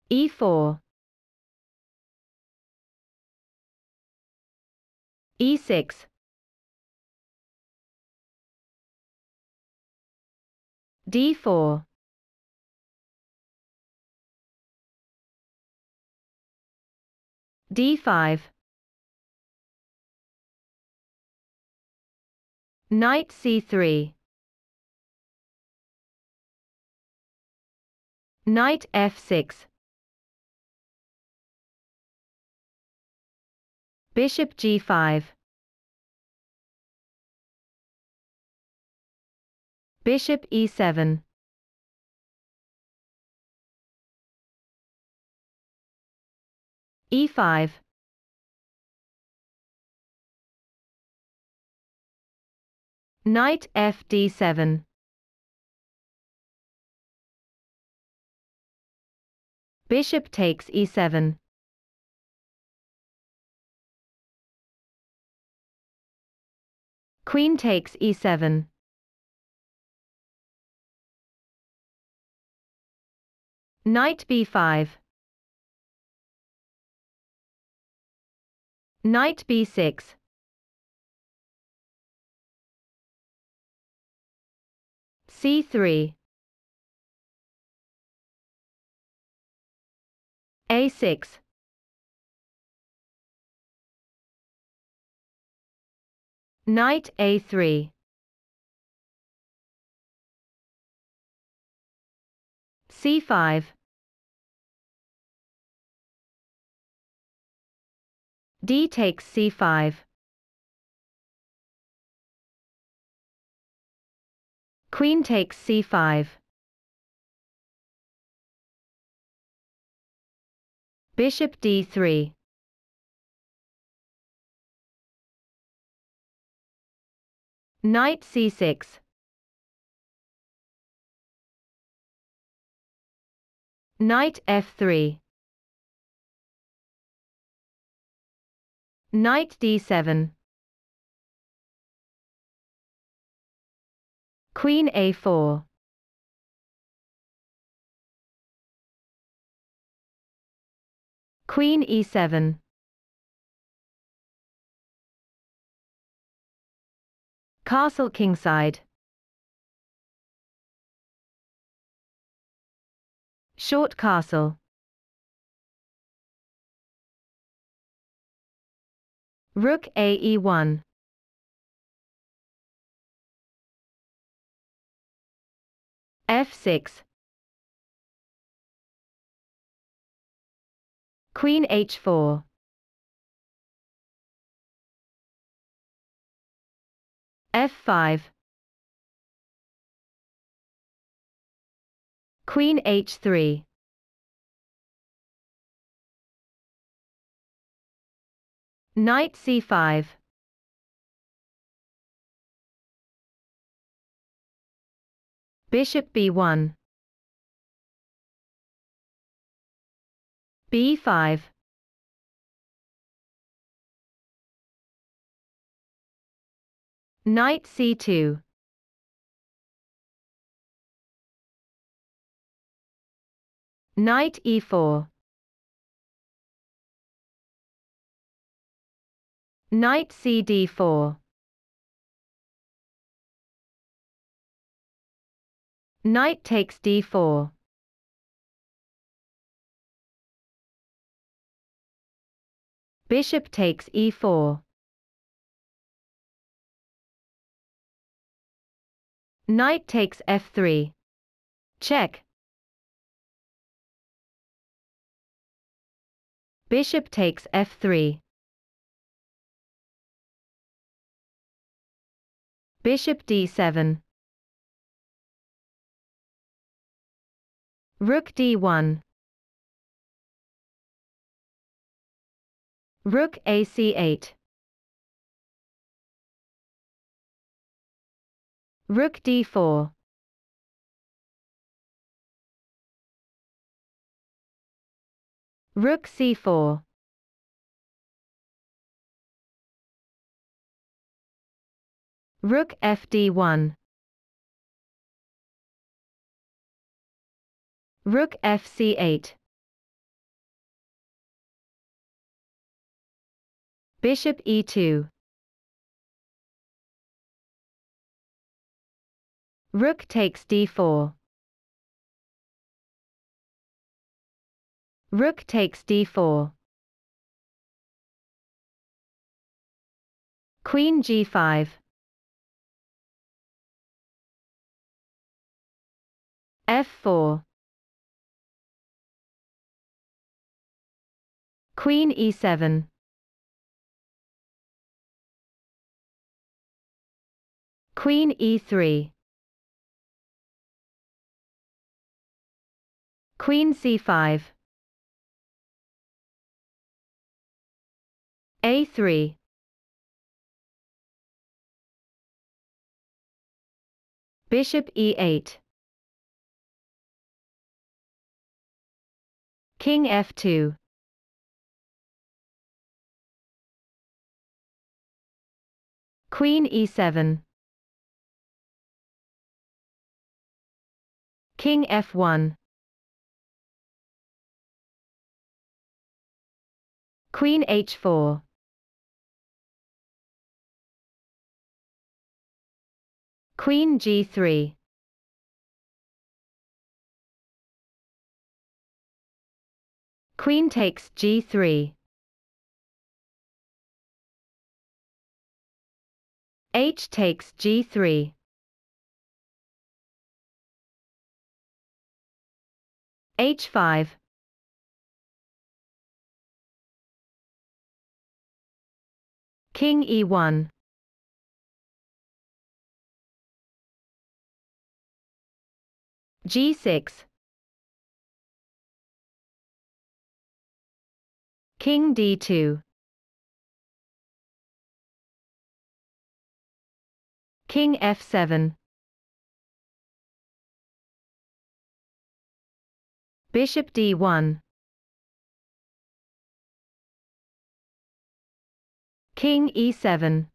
e4, e6, d4, d5, knight c3, knight f6, bishop g5, bishop e7, e5, knight f d7, bishop takes e7, queen takes e7, knight b5, knight b6, c3, a6, knight a3, c5, d takes c5, queen takes c5, bishop d3, knight c6, knight f3, knight d7, queen a4, queen e7, castle kingside, short castle, rook a e1, f6, queen h4, f5, queen h3, knight c5, bishop b1, b5, knight c2, knight e4, knight cd4, knight takes d4, bishop takes e4, knight takes f3, check, bishop takes f3, bishop d7, rook d1, rook ac8, rook d4, rook c4, rook fd1, rook fc8, Bishop e2. Rook takes d4. Rook takes d4. Queen g5. f4. Queen e7. Queen e3. Queen c5. a3. Bishop e8. King f2. Queen e7. King f1. Queen h4. Queen g3. Queen takes g3. H takes g3. h5. King e1. g6. King d2. King f7. Bishop d1. King e7.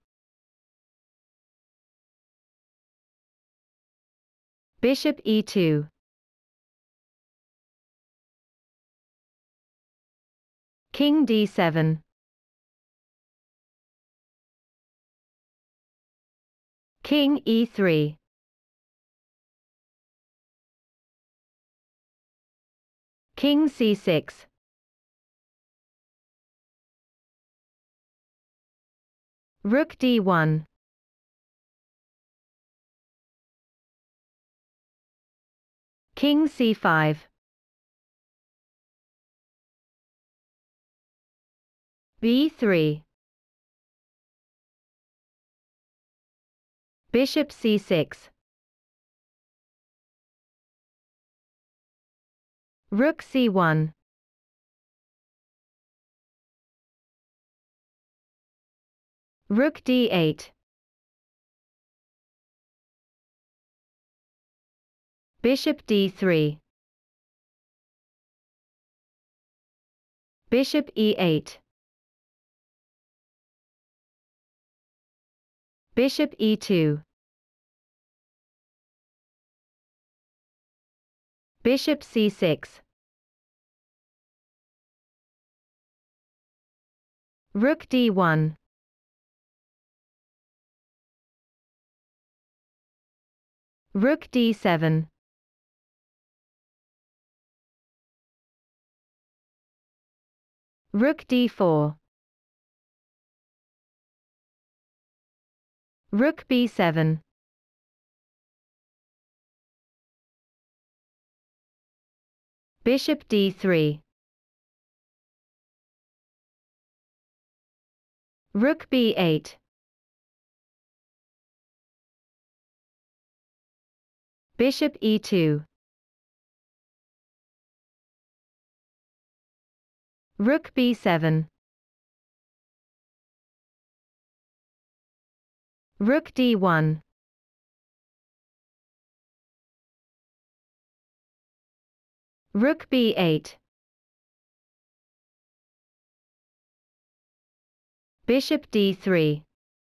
Bishop e2. King d7. King e3. King c6. Rook d1. King c5. b3. Bishop c6. Rook c1. Rook d8. Bishop d3. Bishop e8. Bishop e2. Bishop c6. Rook d1. Rook d7. Rook d4. Rook b7. Bishop d3. Rook b8. Bishop e2. Rook b7. Rook d1. Rook b8. Bishop d3.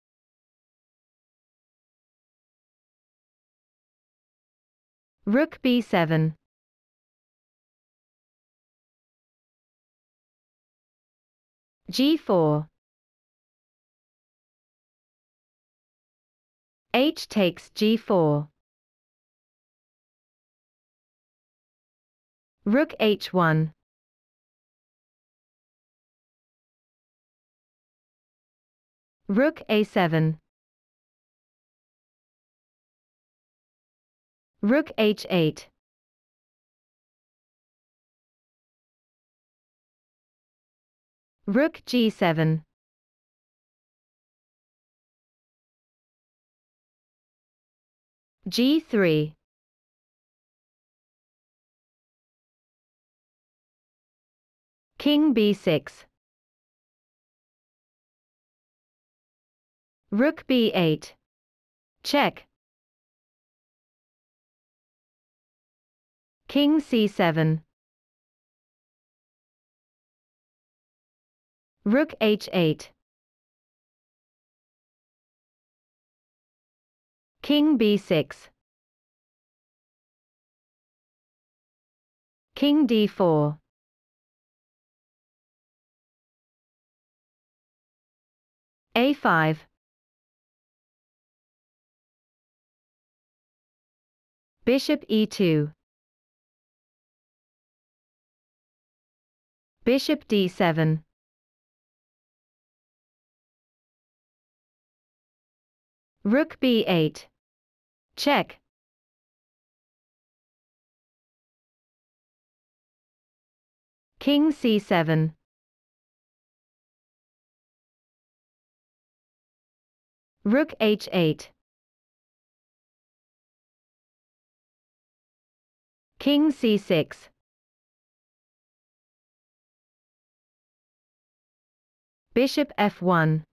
Rook b7. g4. H takes g4. Rook h1. Rook a7. Rook h8. Rook g7. g3. King b6. Rook b8. Check. King c7. Rook h8. King b6. King d4. a5. Bishop e2. Bishop d7. Rook b8. Check. King c7. Rook h8. King c6. Bishop f1.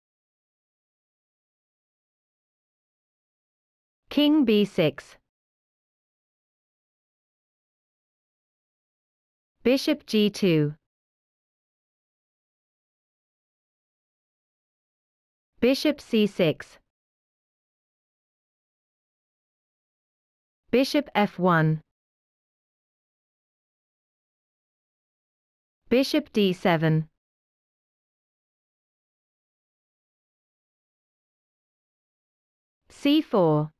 King b6. Bishop g2. Bishop c6. Bishop f1. Bishop d7. c4.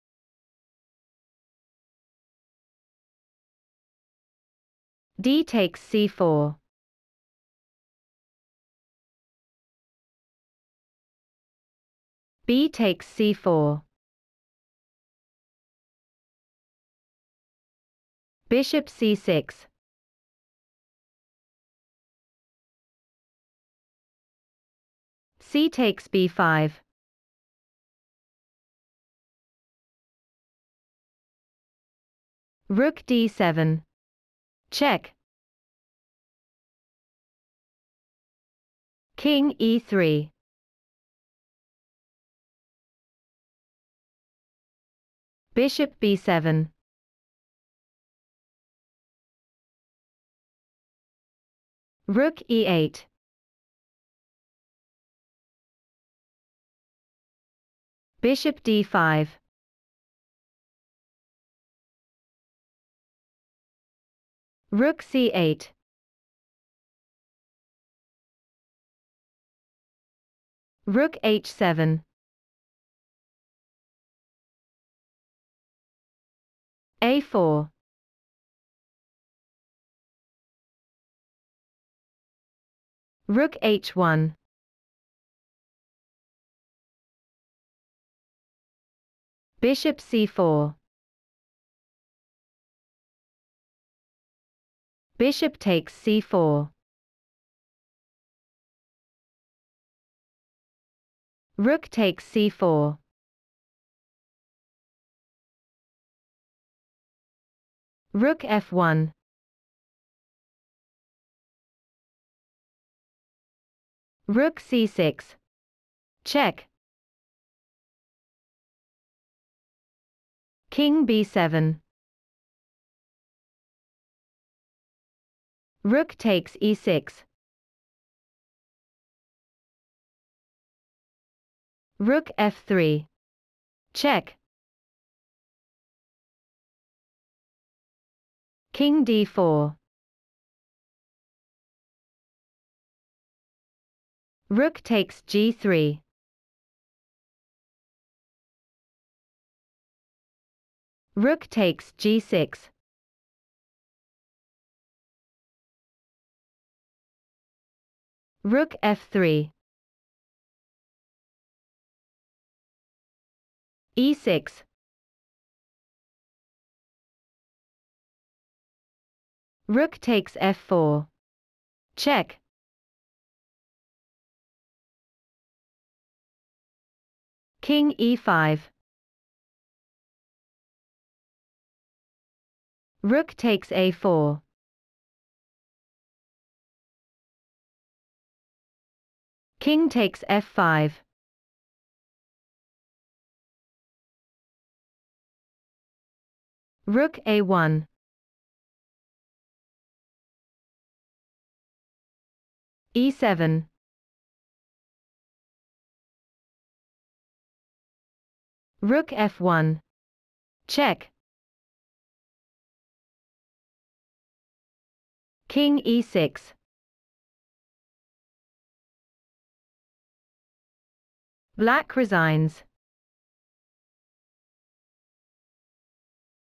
D takes c4. B takes c4. Bishop c6. C takes b5. Rook d7. Check. King e3. Bishop b7. Rook e8. Bishop d5. Rook c8. Rook h7. a4. Rook h1. Bishop c4. Bishop takes c4. Rook takes c4. Rook f1. Rook c6. Check. King b7. Rook takes e6. Rook f3. Check. King d4. Rook takes g3. Rook takes g6. Rook f3. e6. Rook takes f4. Check. King e5. Rook takes a4. King takes f5. Rook a1. e7. Rook f1. Check. King e6. Black resigns.